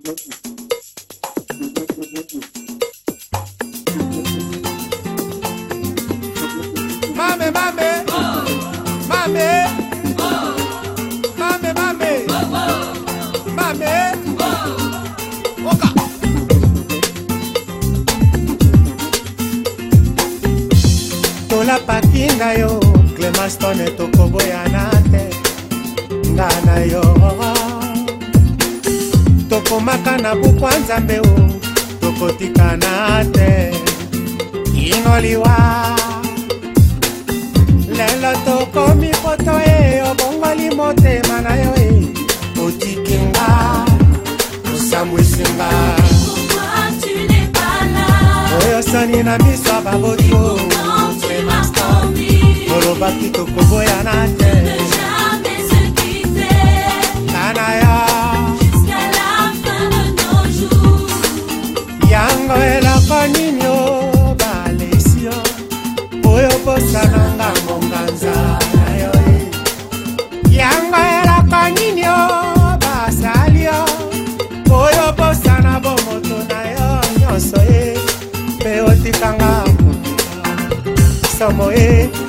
Mame, mame, mame, mame, mame, mame, oka. Tola pakinga yo, Clemastone tokoboyana te, ngana yo. Tokomaka na bukwa nzambe o, tokotikana te, inoliwa. Lelo tokomi poto obongoli motema na yo otikinga, osambwisinga. Pourquoi tu n'es pas là? Oyo soni na miso baboto, olobaki tokoboyana te, Ne jamais se quitter kanaya jusqu'à la fin de nos jours. yango eloko nini o balesio oyo bosananga monganza na yo yango eloko nini o basalio oyo bosana bomoto na yo nyonso ye mpe otikanga somo ye